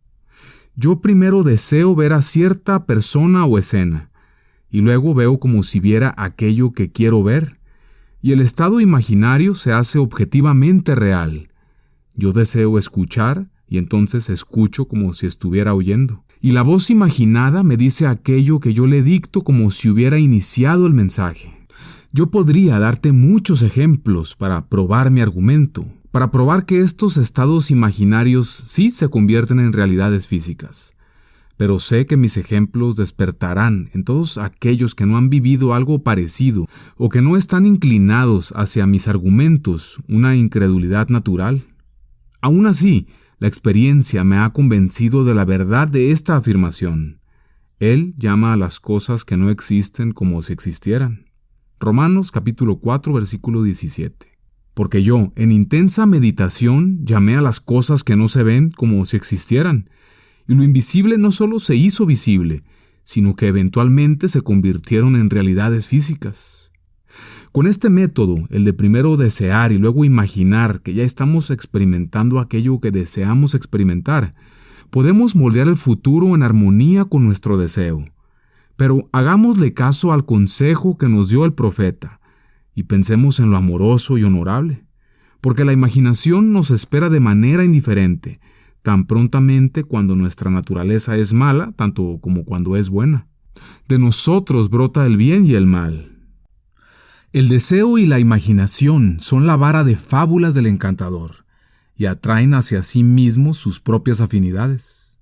Yo primero deseo ver a cierta persona o escena, y luego veo como si viera aquello que quiero ver, y el estado imaginario se hace objetivamente real. Yo deseo escuchar, y entonces escucho como si estuviera oyendo. Y la voz imaginada me dice aquello que yo le dicto como si hubiera iniciado el mensaje. Yo podría darte muchos ejemplos para probar mi argumento, para probar que estos estados imaginarios sí se convierten en realidades físicas. Pero sé que mis ejemplos despertarán en todos aquellos que no han vivido algo parecido o que no están inclinados hacia mis argumentos una incredulidad natural. Aún así, la experiencia me ha convencido de la verdad de esta afirmación. Él llama a las cosas que no existen como si existieran. Romanos capítulo 4, versículo 17. Porque yo, en intensa meditación, llamé a las cosas que no se ven como si existieran, y lo invisible no solo se hizo visible, sino que eventualmente se convirtieron en realidades físicas. Con este método, el de primero desear y luego imaginar que ya estamos experimentando aquello que deseamos experimentar, podemos moldear el futuro en armonía con nuestro deseo. Pero hagámosle caso al consejo que nos dio el profeta y pensemos en lo amoroso y honorable, porque la imaginación nos espera de manera indiferente, tan prontamente cuando nuestra naturaleza es mala, tanto como cuando es buena. De nosotros brota el bien y el mal. El deseo y la imaginación son la vara de fábulas del encantador y atraen hacia sí mismos sus propias afinidades.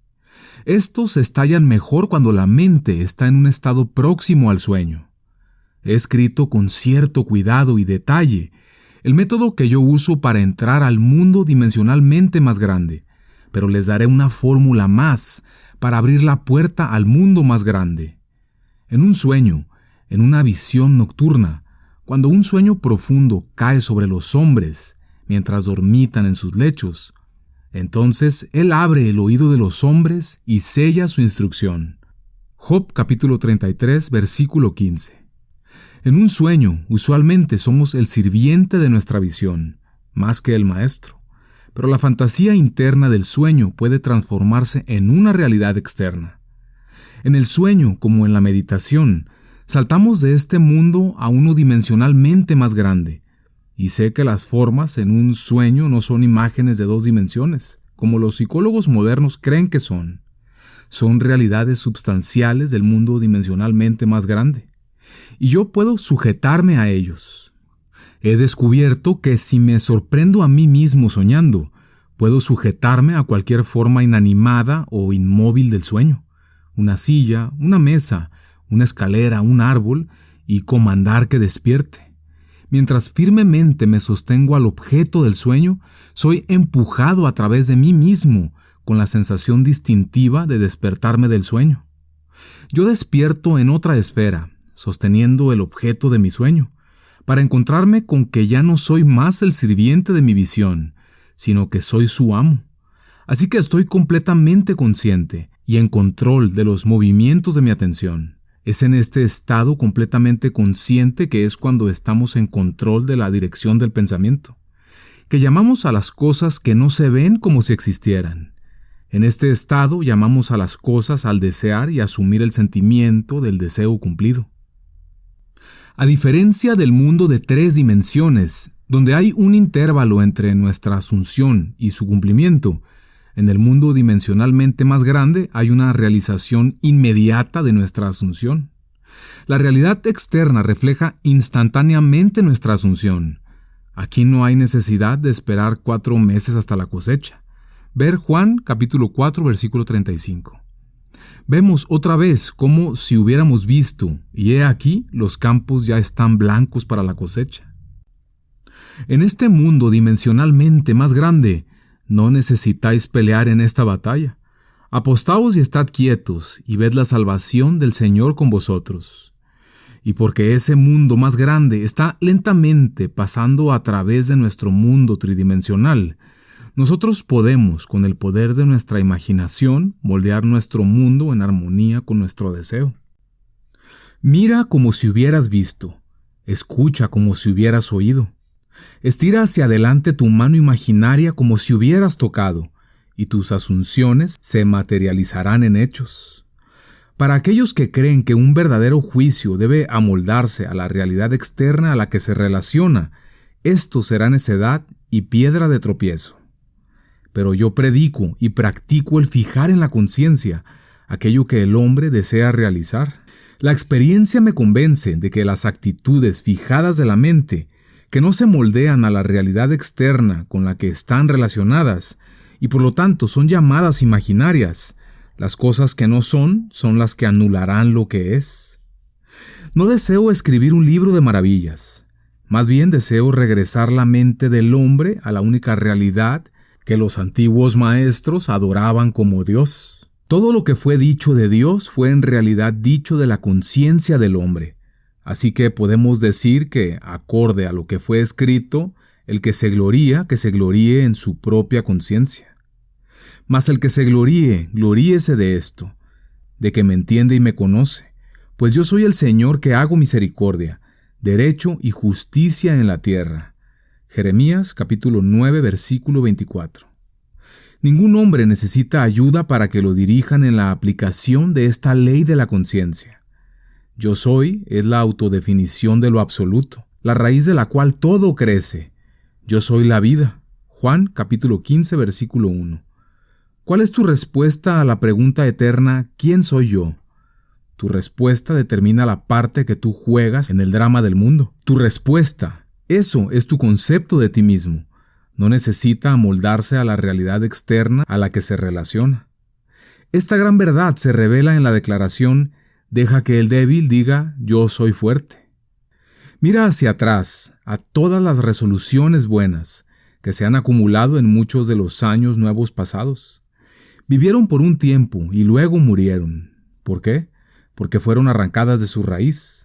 Estos estallan mejor cuando la mente está en un estado próximo al sueño. He escrito con cierto cuidado y detalle el método que yo uso para entrar al mundo dimensionalmente más grande, pero les daré una fórmula más para abrir la puerta al mundo más grande. En un sueño, en una visión nocturna, cuando un sueño profundo cae sobre los hombres mientras dormitan en sus lechos, entonces Él abre el oído de los hombres y sella su instrucción. Job capítulo 33, versículo 15. En un sueño, usualmente somos el sirviente de nuestra visión, más que el maestro, pero la fantasía interna del sueño puede transformarse en una realidad externa. En el sueño, como en la meditación, saltamos de este mundo a uno dimensionalmente más grande, y sé que las formas en un sueño no son imágenes de 2 dimensiones, como los psicólogos modernos creen que son. Son realidades substanciales del mundo dimensionalmente más grande, y yo puedo sujetarme a ellos. He descubierto que si me sorprendo a mí mismo soñando, puedo sujetarme a cualquier forma inanimada o inmóvil del sueño, una silla, una mesa, una escalera, un árbol, y comandar que despierte. Mientras firmemente me sostengo al objeto del sueño, soy empujado a través de mí mismo, con la sensación distintiva de despertarme del sueño. Yo despierto en otra esfera, sosteniendo el objeto de mi sueño, para encontrarme con que ya no soy más el sirviente de mi visión, sino que soy su amo. Así que estoy completamente consciente y en control de los movimientos de mi atención. Es en este estado completamente consciente que es cuando estamos en control de la dirección del pensamiento, que llamamos a las cosas que no se ven como si existieran. En este estado llamamos a las cosas al desear y asumir el sentimiento del deseo cumplido. A diferencia del mundo de 3 dimensiones, donde hay un intervalo entre nuestra asunción y su cumplimiento, en el mundo dimensionalmente más grande hay una realización inmediata de nuestra asunción. La realidad externa refleja instantáneamente nuestra asunción. Aquí no hay necesidad de esperar 4 meses hasta la cosecha. Ver Juan capítulo 4 versículo 35. Vemos otra vez como si hubiéramos visto, y he aquí los campos ya están blancos para la cosecha. En este mundo dimensionalmente más grande, no necesitáis pelear en esta batalla. Apostaos y estad quietos, y ved la salvación del Señor con vosotros. Y porque ese mundo más grande está lentamente pasando a través de nuestro mundo tridimensional, nosotros podemos, con el poder de nuestra imaginación, moldear nuestro mundo en armonía con nuestro deseo. Mira como si hubieras visto, escucha como si hubieras oído. Estira hacia adelante tu mano imaginaria como si hubieras tocado, y tus asunciones se materializarán en hechos. Para aquellos que creen que un verdadero juicio debe amoldarse a la realidad externa a la que se relaciona, esto será necedad y piedra de tropiezo. Pero yo predico y practico el fijar en la conciencia aquello que el hombre desea realizar. La experiencia me convence de que las actitudes fijadas de la mente, que no se moldean a la realidad externa con la que están relacionadas, y por lo tanto son llamadas imaginarias, las cosas que no son las que anularán lo que es. No deseo escribir un libro de maravillas, más bien deseo regresar la mente del hombre a la única realidad que los antiguos maestros adoraban como Dios. Todo lo que fue dicho de Dios fue en realidad dicho de la conciencia del hombre. Así que podemos decir que, acorde a lo que fue escrito, el que se gloríe en su propia conciencia. Mas el que se gloríese de esto, de que me entiende y me conoce, pues yo soy el Señor que hago misericordia, derecho y justicia en la tierra. Jeremías capítulo 9, versículo 24. Ningún hombre necesita ayuda para que lo dirijan en la aplicación de esta ley de la conciencia. Yo soy es la autodefinición de lo absoluto, la raíz de la cual todo crece. Yo soy la vida. Juan capítulo 15, versículo 1. ¿Cuál es tu respuesta a la pregunta eterna ¿quién soy yo? Tu respuesta determina la parte que tú juegas en el drama del mundo. Tu respuesta, eso es tu concepto de ti mismo. No necesita amoldarse a la realidad externa a la que se relaciona. Esta gran verdad se revela en la declaración: deja que el débil diga, yo soy fuerte. Mira hacia atrás a todas las resoluciones buenas que se han acumulado en muchos de los años nuevos pasados. Vivieron por un tiempo y luego murieron. ¿Por qué? Porque fueron arrancadas de su raíz.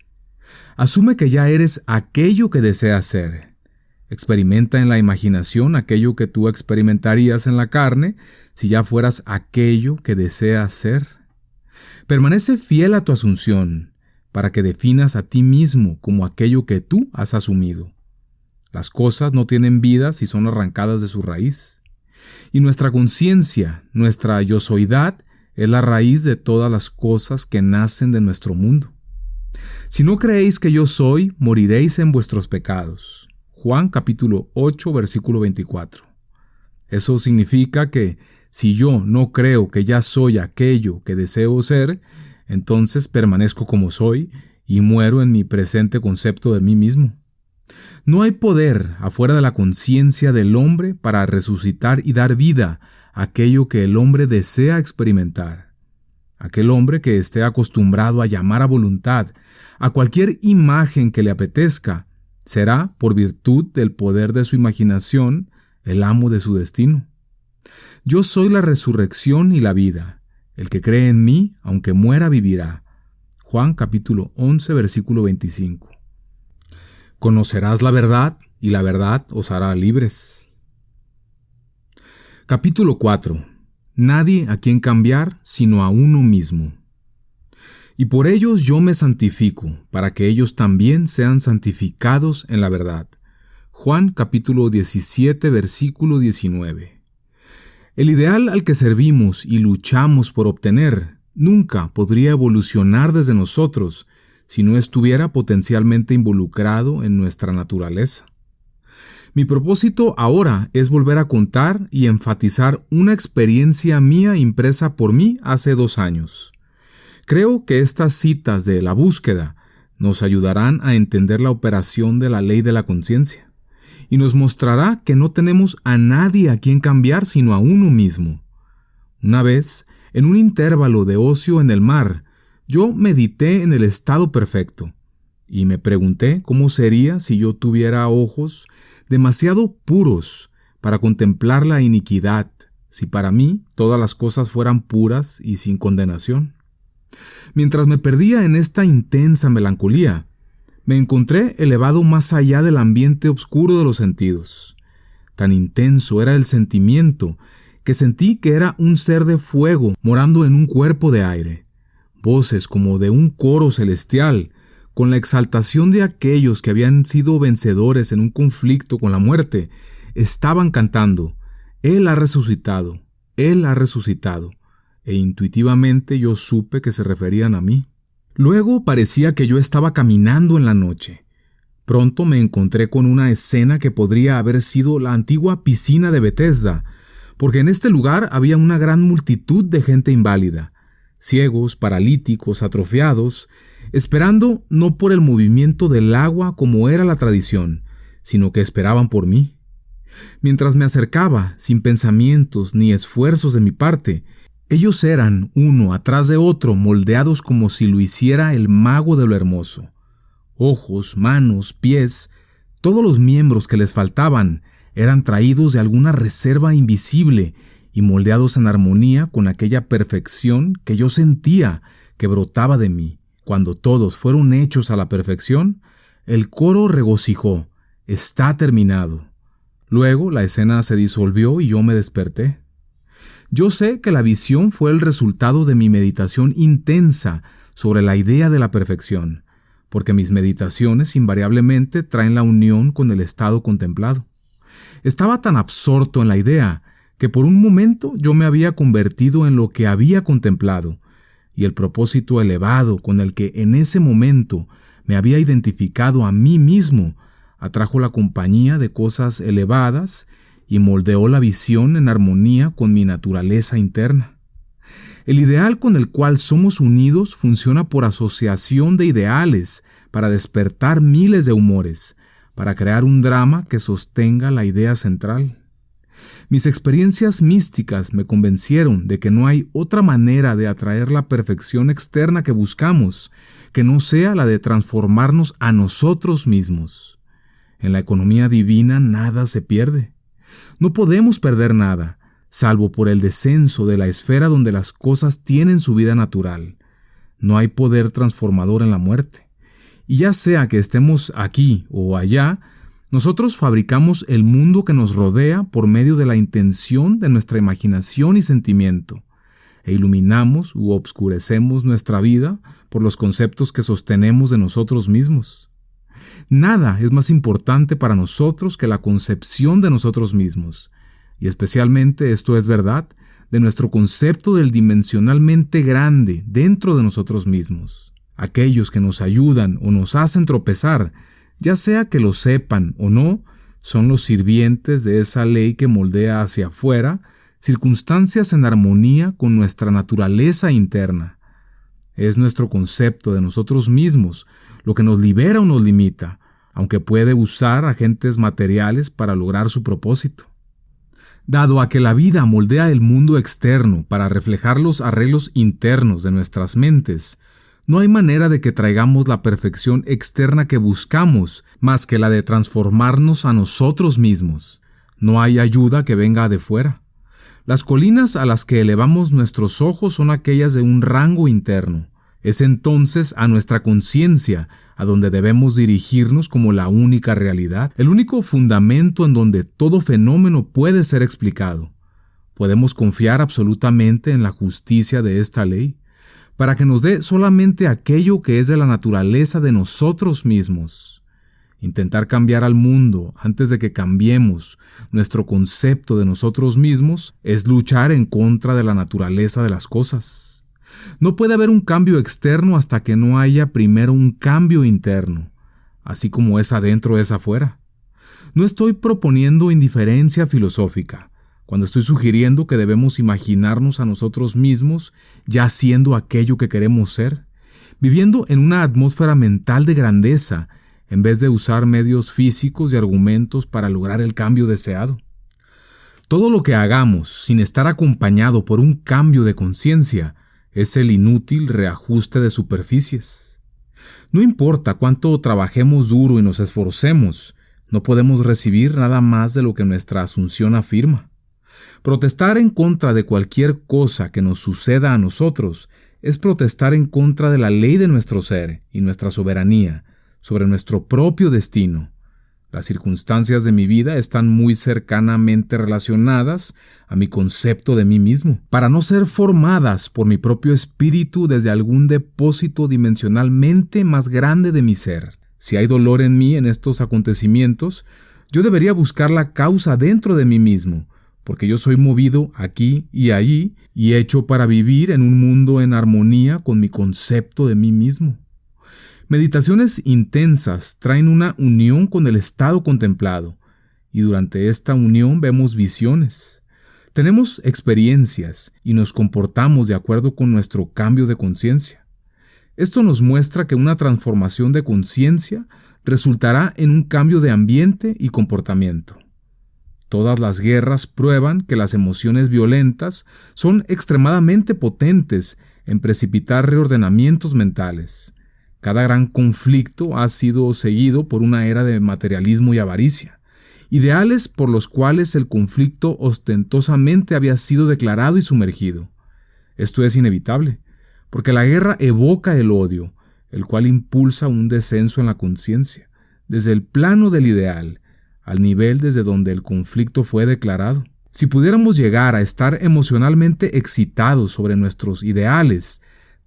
Asume que ya eres aquello que deseas ser. Experimenta en la imaginación aquello que tú experimentarías en la carne si ya fueras aquello que deseas ser. Permanece fiel a tu asunción para que definas a ti mismo como aquello que tú has asumido. Las cosas no tienen vida si son arrancadas de su raíz. Y nuestra conciencia, nuestra yo-soidad, es la raíz de todas las cosas que nacen de nuestro mundo. Si no creéis que yo soy, moriréis en vuestros pecados. Juan capítulo 8, versículo 24. Eso significa que si yo no creo que ya soy aquello que deseo ser, entonces permanezco como soy y muero en mi presente concepto de mí mismo. No hay poder afuera de la conciencia del hombre para resucitar y dar vida a aquello que el hombre desea experimentar. Aquel hombre que esté acostumbrado a llamar a voluntad a cualquier imagen que le apetezca, será, por virtud del poder de su imaginación, el amo de su destino. Yo soy la resurrección y la vida. El que cree en mí, aunque muera, vivirá. Juan capítulo 11, versículo 25. Conocerás la verdad, y la verdad os hará libres. Capítulo 4. Nadie a quien cambiar, sino a uno mismo. Y por ellos yo me santifico, para que ellos también sean santificados en la verdad. Juan capítulo 17, versículo 19. El ideal al que servimos y luchamos por obtener nunca podría evolucionar desde nosotros si no estuviera potencialmente involucrado en nuestra naturaleza. Mi propósito ahora es volver a contar y enfatizar una experiencia mía impresa por mí hace 2 años. Creo que estas citas de la búsqueda nos ayudarán a entender la operación de la ley de la conciencia y nos mostrará que no tenemos a nadie a quien cambiar sino a uno mismo. Una vez, en un intervalo de ocio en el mar, yo medité en el estado perfecto y me pregunté cómo sería si yo tuviera ojos demasiado puros para contemplar la iniquidad, si para mí todas las cosas fueran puras y sin condenación. Mientras me perdía en esta intensa melancolía, me encontré elevado más allá del ambiente oscuro de los sentidos. Tan intenso era el sentimiento que sentí que era un ser de fuego morando en un cuerpo de aire. Voces como de un coro celestial, con la exaltación de aquellos que habían sido vencedores en un conflicto con la muerte, estaban cantando: Él ha resucitado, Él ha resucitado, e intuitivamente yo supe que se referían a mí. Luego parecía que yo estaba caminando en la noche. Pronto me encontré con una escena que podría haber sido la antigua piscina de Bethesda, porque en este lugar había una gran multitud de gente inválida, ciegos, paralíticos, atrofiados, esperando no por el movimiento del agua como era la tradición, sino que esperaban por mí. Mientras me acercaba, sin pensamientos ni esfuerzos de mi parte, ellos eran, uno atrás de otro, moldeados como si lo hiciera el mago de lo hermoso. Ojos, manos, pies, todos los miembros que les faltaban eran traídos de alguna reserva invisible y moldeados en armonía con aquella perfección que yo sentía que brotaba de mí. Cuando todos fueron hechos a la perfección, el coro regocijó: «Está terminado». Luego la escena se disolvió y yo me desperté. Yo sé que la visión fue el resultado de mi meditación intensa sobre la idea de la perfección, porque mis meditaciones invariablemente traen la unión con el estado contemplado. Estaba tan absorto en la idea que por un momento yo me había convertido en lo que había contemplado, y el propósito elevado con el que en ese momento me había identificado a mí mismo atrajo la compañía de cosas elevadas y moldeó la visión en armonía con mi naturaleza interna. El ideal con el cual somos unidos funciona por asociación de ideales para despertar miles de humores, para crear un drama que sostenga la idea central. Mis experiencias místicas me convencieron de que no hay otra manera de atraer la perfección externa que buscamos, que no sea la de transformarnos a nosotros mismos. En la economía divina nada se pierde. No podemos perder nada, salvo por el descenso de la esfera donde las cosas tienen su vida natural. No hay poder transformador en la muerte. Y ya sea que estemos aquí o allá, nosotros fabricamos el mundo que nos rodea por medio de la intención de nuestra imaginación y sentimiento, e iluminamos u obscurecemos nuestra vida por los conceptos que sostenemos de nosotros mismos. Nada es más importante para nosotros que la concepción de nosotros mismos, y especialmente esto es verdad de nuestro concepto del dimensionalmente grande dentro de nosotros mismos. Aquellos que nos ayudan o nos hacen tropezar, ya sea que lo sepan o no, son los sirvientes de esa ley que moldea hacia afuera circunstancias en armonía con nuestra naturaleza interna. Es nuestro concepto de nosotros mismos lo que nos libera o nos limita, aunque puede usar agentes materiales para lograr su propósito. Dado a que la vida moldea el mundo externo para reflejar los arreglos internos de nuestras mentes, no hay manera de que traigamos la perfección externa que buscamos más que la de transformarnos a nosotros mismos. No hay ayuda que venga de fuera. Las colinas a las que elevamos nuestros ojos son aquellas de un rango interno. Es entonces a nuestra conciencia a donde debemos dirigirnos como la única realidad, el único fundamento en donde todo fenómeno puede ser explicado. Podemos confiar absolutamente en la justicia de esta ley, para que nos dé solamente aquello que es de la naturaleza de nosotros mismos. Intentar cambiar al mundo antes de que cambiemos nuestro concepto de nosotros mismos es luchar en contra de la naturaleza de las cosas. No puede haber un cambio externo hasta que no haya primero un cambio interno, así como es adentro es afuera. No estoy proponiendo indiferencia filosófica cuando estoy sugiriendo que debemos imaginarnos a nosotros mismos ya siendo aquello que queremos ser, viviendo en una atmósfera mental de grandeza, en vez de usar medios físicos y argumentos para lograr el cambio deseado. Todo lo que hagamos sin estar acompañado por un cambio de conciencia es el inútil reajuste de superficies. No importa cuánto trabajemos duro y nos esforcemos, no podemos recibir nada más de lo que nuestra asunción afirma. Protestar en contra de cualquier cosa que nos suceda a nosotros es protestar en contra de la ley de nuestro ser y nuestra soberanía sobre nuestro propio destino. Las circunstancias de mi vida están muy cercanamente relacionadas a mi concepto de mí mismo, para no ser formadas por mi propio espíritu desde algún depósito dimensionalmente más grande de mi ser. Si hay dolor en mí en estos acontecimientos, yo debería buscar la causa dentro de mí mismo, porque yo soy movido aquí y allí y hecho para vivir en un mundo en armonía con mi concepto de mí mismo. Meditaciones intensas traen una unión con el estado contemplado, y durante esta unión vemos visiones. Tenemos experiencias y nos comportamos de acuerdo con nuestro cambio de conciencia. Esto nos muestra que una transformación de conciencia resultará en un cambio de ambiente y comportamiento. Todas las guerras prueban que las emociones violentas son extremadamente potentes en precipitar reordenamientos mentales. Cada gran conflicto ha sido seguido por una era de materialismo y avaricia, ideales por los cuales el conflicto ostentosamente había sido declarado y sumergido. Esto es inevitable, porque la guerra evoca el odio, el cual impulsa un descenso en la conciencia, desde el plano del ideal, al nivel desde donde el conflicto fue declarado. Si pudiéramos llegar a estar emocionalmente excitados sobre nuestros ideales,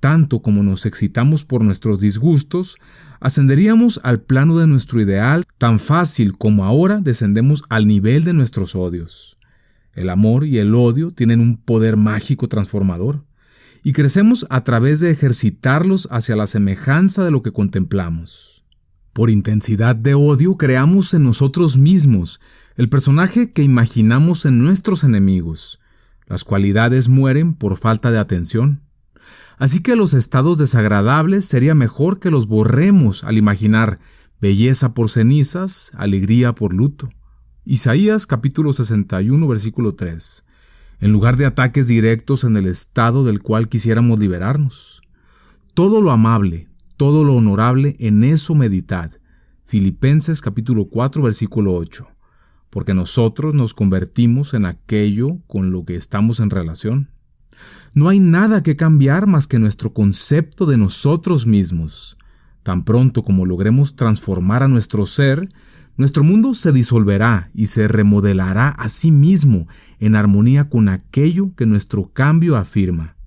tanto como nos excitamos por nuestros disgustos, ascenderíamos al plano de nuestro ideal tan fácil como ahora descendemos al nivel de nuestros odios. El amor y el odio tienen un poder mágico transformador, y crecemos a través de ejercitarlos hacia la semejanza de lo que contemplamos. Por intensidad de odio creamos en nosotros mismos el personaje que imaginamos en nuestros enemigos. Las cualidades mueren por falta de atención. Así que los estados desagradables sería mejor que los borremos al imaginar belleza por cenizas, alegría por luto. Isaías capítulo 61, versículo 3. En lugar de ataques directos en el estado del cual quisiéramos liberarnos. Todo lo amable, todo lo honorable, en eso meditad. Filipenses capítulo 4, versículo 8. Porque nosotros nos convertimos en aquello con lo que estamos en relación. No hay nada que cambiar más que nuestro concepto de nosotros mismos. Tan pronto como logremos transformar a nuestro ser, nuestro mundo se disolverá y se remodelará a sí mismo en armonía con aquello que nuestro cambio afirma.